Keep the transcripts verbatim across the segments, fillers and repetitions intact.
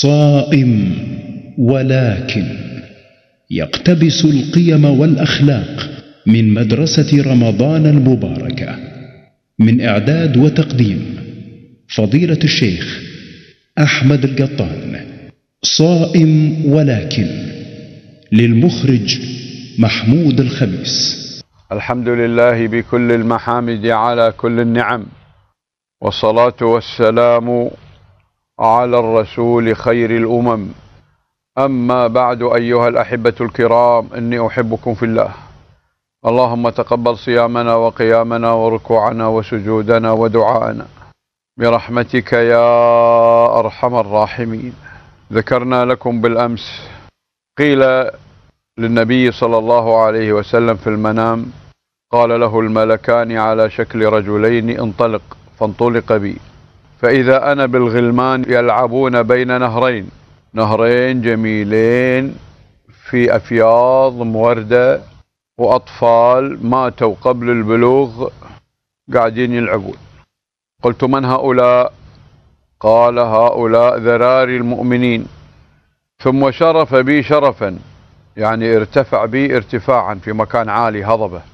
صائم ولكن يقتبس القيم والأخلاق من مدرسة رمضان المباركة، من إعداد وتقديم فضيلة الشيخ أحمد القطان. صائم ولكن، للمخرج محمود الخميس. الحمد لله بكل المحامد على كل النعم، والصلاة والسلام على الرسول خير الأمم. أما بعد، أيها الأحبة الكرام، إني أحبكم في الله. اللهم تقبل صيامنا وقيامنا وركوعنا وسجودنا ودعاءنا برحمتك يا أرحم الراحمين. ذكرنا لكم بالأمس قيل للنبي صلى الله عليه وسلم في المنام، قال له الملكان على شكل رجلين: انطلق. فانطلق بي، فإذا أنا بالغلمان يلعبون بين نهرين نهرين جميلين في أفياض موردة، وأطفال ماتوا قبل البلوغ قاعدين يلعبون. قلت: من هؤلاء؟ قال: هؤلاء ذراري المؤمنين. ثم شرف بي شرفا، يعني ارتفع بي ارتفاعا في مكان عالي هضبة،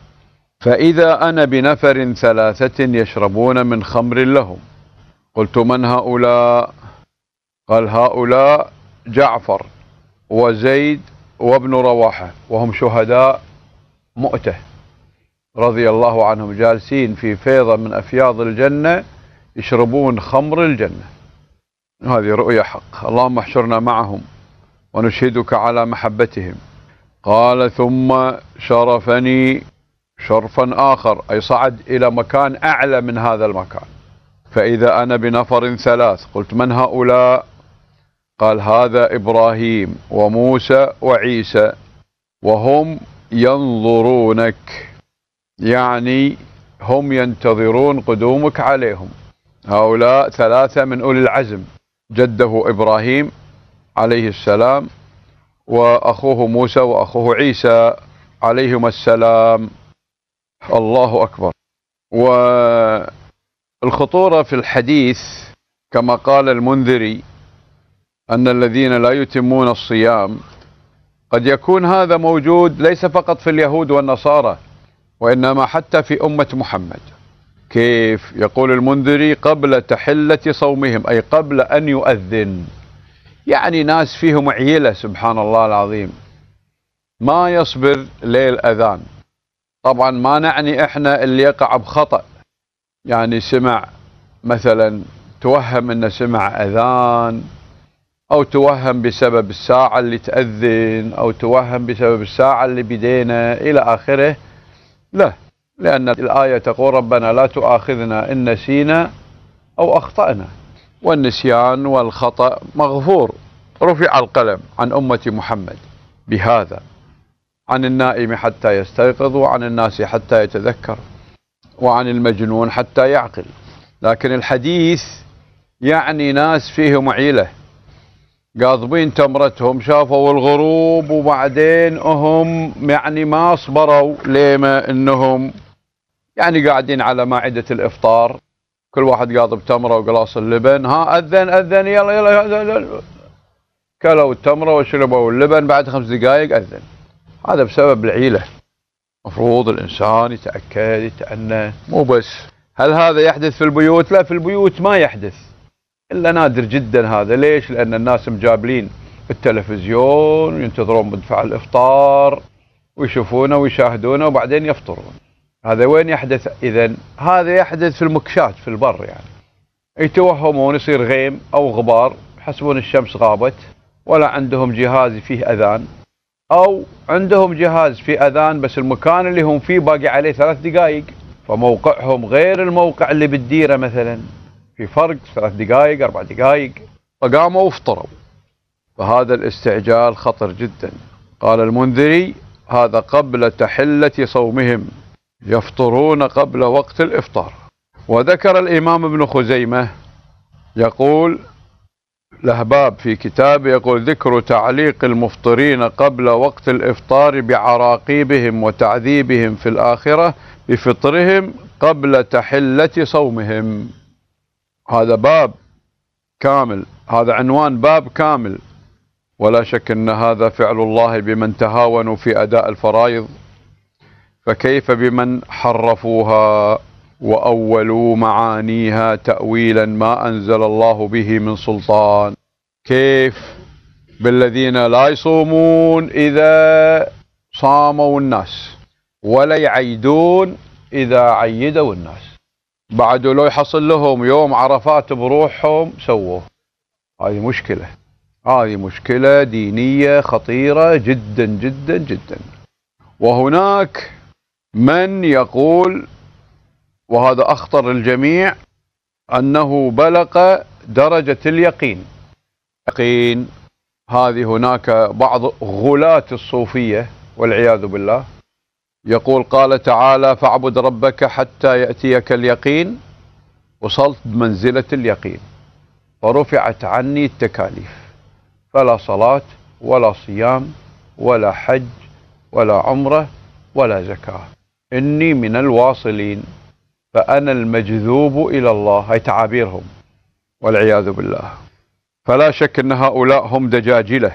فإذا أنا بنفر ثلاثة يشربون من خمر لهم. قلت: من هؤلاء؟ قال: هؤلاء جعفر وزيد وابن رواحة، وهم شهداء مؤتة رضي الله عنهم، جالسين في فيضة من أفياض الجنة يشربون خمر الجنة. هذه رؤيا حق، اللهم احشرنا معهم ونشهدك على محبتهم. قال: ثم شرفني شرفا آخر، أي صعد إلى مكان أعلى من هذا المكان، فإذا أنا بنفر ثلاث. قلت: من هؤلاء؟ قال: هذا إبراهيم وموسى وعيسى، وهم ينظرونك، يعني هم ينتظرون قدومك عليهم. هؤلاء ثلاثة من أولي العزم: جده إبراهيم عليه السلام، وأخوه موسى، وأخوه عيسى عليهما السلام. الله أكبر. والخطورة في الحديث كما قال المنذري أن الذين لا يتمون الصيام، قد يكون هذا موجود ليس فقط في اليهود والنصارى، وإنما حتى في أمة محمد. كيف؟ يقول المنذري: قبل تحلة صومهم، أي قبل أن يؤذن. يعني ناس فيهم عيلة، سبحان الله العظيم، ما يصبر ليل أذان. طبعا ما نعني إحنا اللي يقع بخطأ، يعني سمع مثلا، توهم أنه سمع أذان، أو توهم بسبب الساعة اللي تأذن، أو توهم بسبب الساعة اللي بدينا إلى آخره. لا، لأن الآية تقول: ربنا لا تؤاخذنا إن نسينا أو أخطأنا، والنسيان والخطأ مغفور. رفع القلم عن أمة محمد بهذا، عن النائم حتى يستيقظ، وعن الناس حتى يتذكر، وعن المجنون حتى يعقل. لكن الحديث يعني ناس فيهم عيلة قاضبين تمرتهم، شافوا الغروب وبعدين هم يعني ما صبروا لما انهم يعني قاعدين على مائدة الافطار، كل واحد قاضب تمرة وقلاص اللبن. ها اذن اذن يلا يلا, يلا. كلوا التمرة وشربوا اللبن، بعد خمس دقائق اذن. هذا بسبب العيلة. مفروض الانسان يتأكد يتأنى. مو بس هل هذا يحدث في البيوت؟ لا، في البيوت ما يحدث إلا نادر جدا. هذا ليش؟ لأن الناس مجابلين التلفزيون وينتظرون مدفع الإفطار ويشوفونه ويشاهدونه وبعدين يفطرون. هذا وين يحدث إذن؟ هذا يحدث في المكشات في البر، يعني يتوهمون يصير غيم أو غبار، يحسبون الشمس غابت، ولا عندهم جهاز فيه أذان، أو عندهم جهاز فيه أذان بس المكان اللي هم فيه باقي عليه ثلاث دقائق، فموقعهم غير الموقع اللي بالديرة مثلا، في فرق ثلاث دقائق أربع دقائق، فقاموا وافطروا. فهذا الاستعجال خطر جدا. قال المنذري: هذا قبل تحلة صومهم، يفطرون قبل وقت الإفطار. وذكر الإمام ابن خزيمة يقول له باب في كتابه، يقول: ذكر تعليق المفطرين قبل وقت الإفطار بعراقيبهم وتعذيبهم في الآخرة بفطرهم قبل تحلة صومهم. هذا باب كامل، هذا عنوان باب كامل. ولا شك أن هذا فعل الله بمن تهاونوا في أداء الفرائض، فكيف بمن حرفوها وأولوا معانيها تأويلا ما أنزل الله به من سلطان؟ كيف بالذين لا يصومون إذا صاموا الناس، ولا يعيدون إذا عيدوا الناس، بعد لو يحصل لهم يوم عرفات بروحهم سووه. هذه مشكلة، هذه مشكلة دينية خطيرة جدا جدا جدا. وهناك من يقول، وهذا أخطر الجميع، أنه بلغ درجة اليقين. يقين هذه هناك بعض غلاة الصوفية والعياذ بالله يقول قال تعالى فاعبد ربك حتى يأتيك اليقين، وصلت بمنزلة اليقين فرفعت عني التكاليف، فلا صلاة ولا صيام ولا حج ولا عمرة ولا زكاة، إني من الواصلين، فأنا المجذوب إلى الله. هاي تعابيرهم والعياذ بالله. فلا شك أن هؤلاء هم دجاجلة،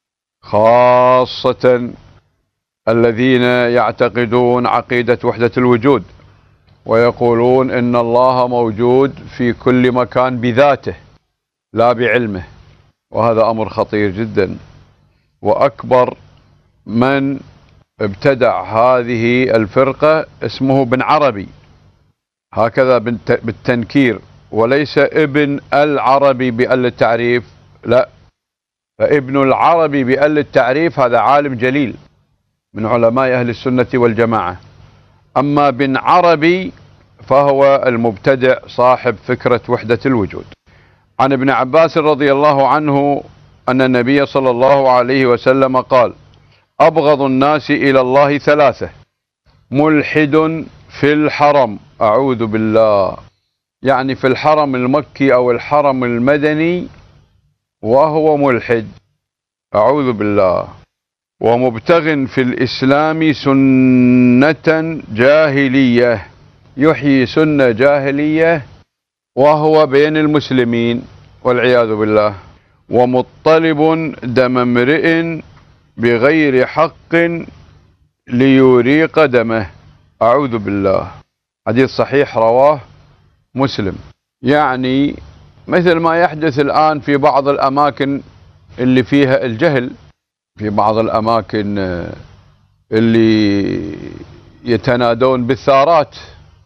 خاصة الذين يعتقدون عقيدة وحدة الوجود ويقولون إن الله موجود في كل مكان بذاته لا بعلمه، وهذا أمر خطير جدا. وأكبر من ابتدع هذه الفرقة اسمه بن عربي، هكذا بالتنكير، وليس ابن العربي بأل التعريف، لا، فابن العربي بأل التعريف هذا عالم جليل من علماء أهل السنة والجماعة. أما بن عربي فهو المبتدع صاحب فكرة وحدة الوجود. عن ابن عباس رضي الله عنه أن النبي صلى الله عليه وسلم قال أبغض الناس إلى الله ثلاثة: ملحد في الحرم، أعوذ بالله، يعني في الحرم المكي أو الحرم المدني وهو ملحد، أعوذ بالله، ومبتغ في الإسلام سنة جاهلية، يحيي سنة جاهلية وهو بين المسلمين والعياذ بالله، ومطلب دم امرئ بغير حق ليريق دمه، أعوذ بالله. حديث صحيح رواه مسلم. يعني مثل ما يحدث الآن في بعض الأماكن اللي فيها الجهل، في بعض الأماكن اللي يتنادون بالثارات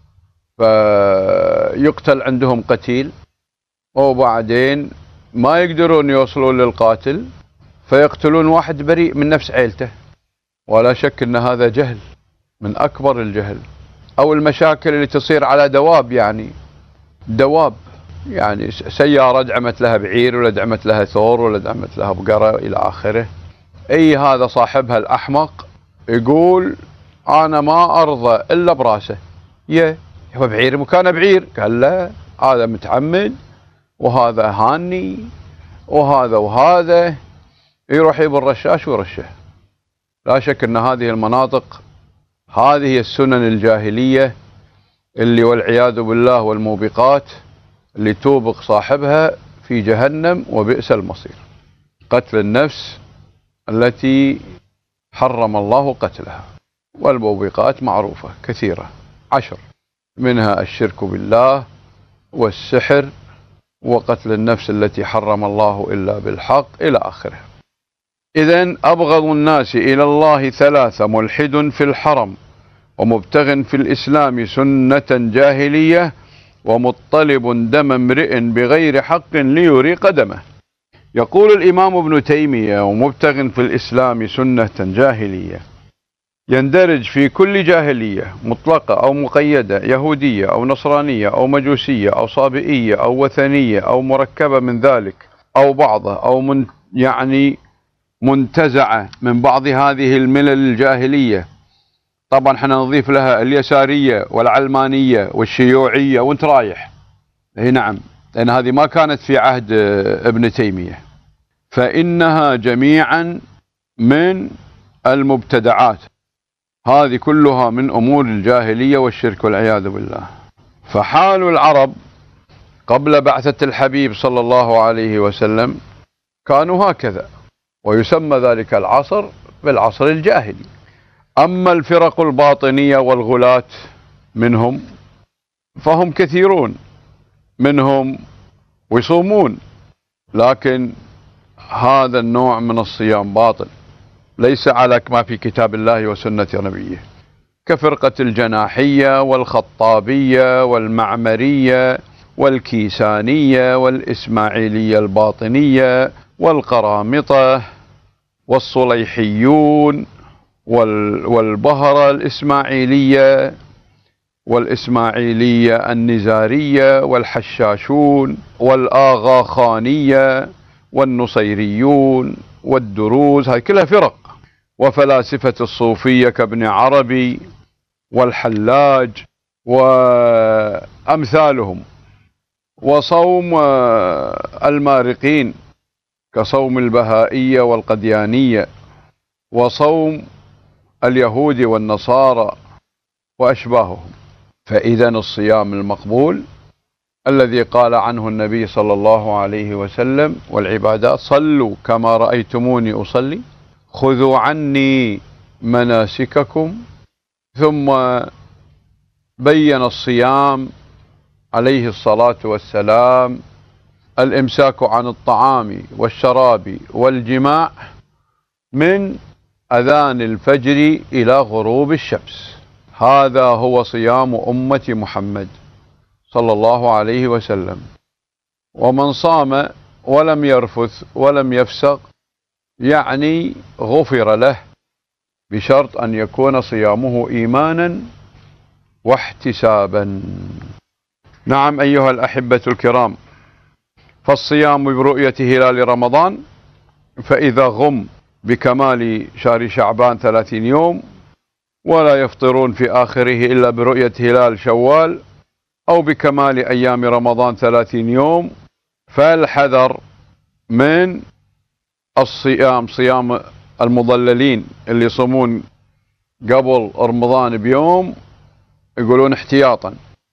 فيقتل عندهم قتيل، وبعدين ما يقدرون يوصلون للقاتل فيقتلون واحد بريء من نفس عيلته. ولا شك أن هذا جهل من أكبر الجهل. أو المشاكل اللي تصير على دواب، يعني دواب، يعني سيارة دعمت لها بعير ولا دعمت لها ثور ولا دعمت لها بقرة إلى آخره. أي هذا صاحبها الأحمق يقول أنا ما أرضى إلا براسه. يه هو بعير مكانه بعير، قال لا هذا متعمد وهذا هاني وهذا وهذا، يروح يجيب الرشاش ويرشه. لا شك أن هذه المناطق، هذه السنن الجاهلية اللي والعياذ بالله والموبقات اللي توبق صاحبها في جهنم وبئس المصير. قتل النفس التي حرم الله قتلها، والموبقات معروفة كثيرة عشر، منها الشرك بالله والسحر وقتل النفس التي حرم الله إلا بالحق إلى آخره. إذن أبغض الناس إلى الله ثلاثة: ملحد في الحرم، ومبتغ في الإسلام سنة جاهلية، ومطلب دم امرئ بغير حق ليريق دمه. يقول الإمام ابن تيمية ومبتغ في الإسلام سنة جاهلية يندرج في كل جاهلية مطلقة أو مقيدة، يهودية أو نصرانية أو مجوسية أو صابئية أو وثنية أو مركبة من ذلك أو بعضها، أو من يعني منتزعة من بعض هذه الملل الجاهلية. طبعا احنا نضيف لها اليسارية والعلمانية والشيوعية وانت رايح. اي نعم، لأن هذه ما كانت في عهد ابن تيمية، فإنها جميعا من المبتدعات، هذه كلها من أمور الجاهلية والشرك والعياذ بالله. فحال العرب قبل بعثة الحبيب صلى الله عليه وسلم كانوا هكذا، ويسمى ذلك العصر بالعصر الجاهلي. أما الفرق الباطنية والغلاة منهم فهم كثيرون، منهم ويصومون، لكن هذا النوع من الصيام باطل، ليس على ما في كتاب الله وسنة نبيه، كفرقة الجناحية والخطابية والمعمرية والكيسانية والإسماعيلية الباطنية والقرامطة والصليحيون والبهرة الإسماعيلية والإسماعيلية النزارية والحشاشون والآغاخانية والنصيريون والدروز، هاي كلها فرق. وفلاسفة الصوفية كابن عربي والحلاج وأمثالهم. وصوم المارقين كصوم البهائية والقديانية، وصوم اليهود والنصارى وأشباههم. فإذا الصيام المقبول الذي قال عنه النبي صلى الله عليه وسلم: والعبادات صلوا كما رأيتموني أصلي، خذوا عني مناسككم. ثم بين الصيام عليه الصلاة والسلام الإمساك عن الطعام والشراب والجماع من أذان الفجر إلى غروب الشمس. هذا هو صيام أمة محمد صلى الله عليه وسلم. ومن صام ولم يرفث ولم يفسق يعني غفر له، بشرط أن يكون صيامه إيمانا واحتسابا. نعم أيها الأحبة الكرام، فالصيام برؤية هلال رمضان، فإذا غم بكمال شهر شعبان ثلاثين يوم، ولا يفطرون في آخره إلا برؤية هلال شوال، أو بكمال أيام رمضان ثلاثين يوم، فالحذر من الصيام، صيام المضللين اللي يصومون قبل رمضان بيوم، يقولون احتياطا،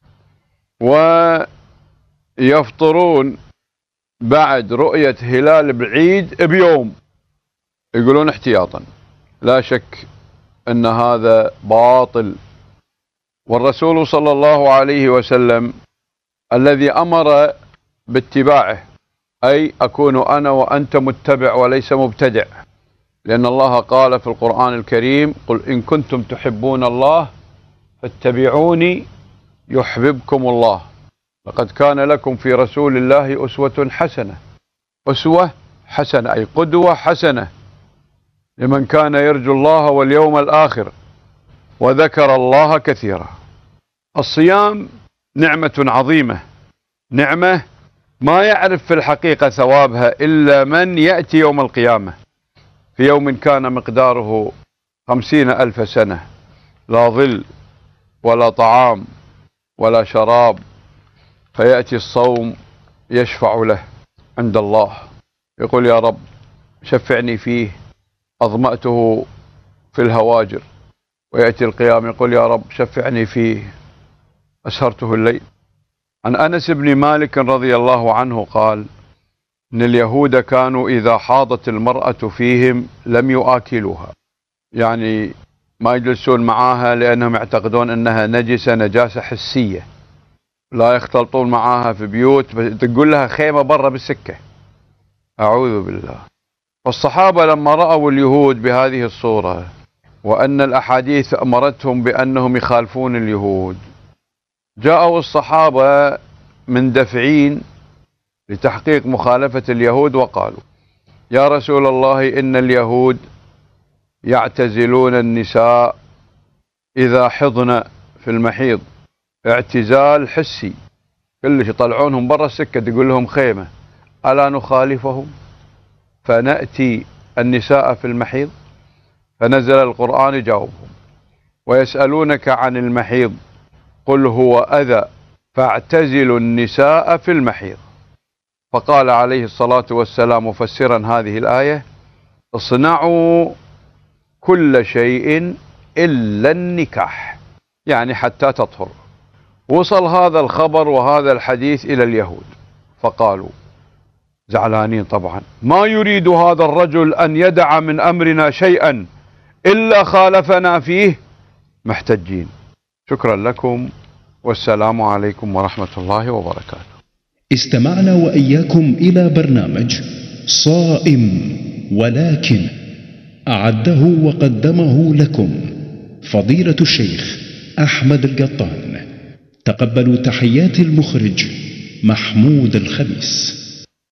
ويفطرون بعد رؤية هلال بعيد بيوم، يقولون احتياطا. لا شك أن هذا باطل. والرسول صلى الله عليه وسلم الذي أمر باتباعه، أي أكون أنا وأنت متبع وليس مبتدع، لأن الله قال في القرآن الكريم: قل إن كنتم تحبون الله فاتبعوني يحببكم الله، لقد كان لكم في رسول الله أسوة حسنة. أسوة حسنة أي قدوة حسنة لمن كان يرجو الله واليوم الآخر وذكر الله كثيرا. الصيام نعمة عظيمة، نعمة ما يعرف في الحقيقة ثوابها إلا من يأتي يوم القيامة في يوم كان مقداره خمسين ألف سنة، لا ظل ولا طعام ولا شراب، فيأتي الصوم يشفع له عند الله، يقول: يا رب شفعني فيه، أظمأته في الهواجر. ويأتي القيام يقول: يا رب شفعني فيه، أسهرته الليل. عن أنس بن مالك رضي الله عنه قال: إن اليهود كانوا إذا حاضت المرأة فيهم لم يؤكلوها، يعني ما يجلسون معاها لأنهم يعتقدون أنها نجسة، نجاسة حسية، لا يختلطون معاها في بيوت، تقول لها خيمة برا بالسكة، أعوذ بالله. والصحابة لما رأوا اليهود بهذه الصورة، وأن الأحاديث أمرتهم بأنهم يخالفون اليهود، جاءوا الصحابة من دفعين لتحقيق مخالفة اليهود وقالوا: يا رسول الله، إن اليهود يعتزلون النساء إذا حضن في المحيض اعتزال حسي، كلش يطلعونهم برا السكة، تقول لهم خيمة، ألا نخالفهم فنأتي النساء في المحيض؟ فنزل القرآن يجاوبهم: ويسألونك عن المحيض قل هو أذى فاعتزلوا النساء في المحيض. فقال عليه الصلاة والسلام مفسرا هذه الآية: اصنعوا كل شيء إلا النكاح، يعني حتى تطهر. وصل هذا الخبر وهذا الحديث إلى اليهود، فقالوا زعلانين طبعا، ما يريد هذا الرجل أن يدع من أمرنا شيئا إلا خالفنا فيه، محتجين. شكرا لكم والسلام عليكم ورحمة الله وبركاته. استمعنا وإياكم إلى برنامج صائم ولكن، أعده وقدمه لكم فضيلة الشيخ أحمد القطان. تقبلوا تحيات المخرج محمود الخميس.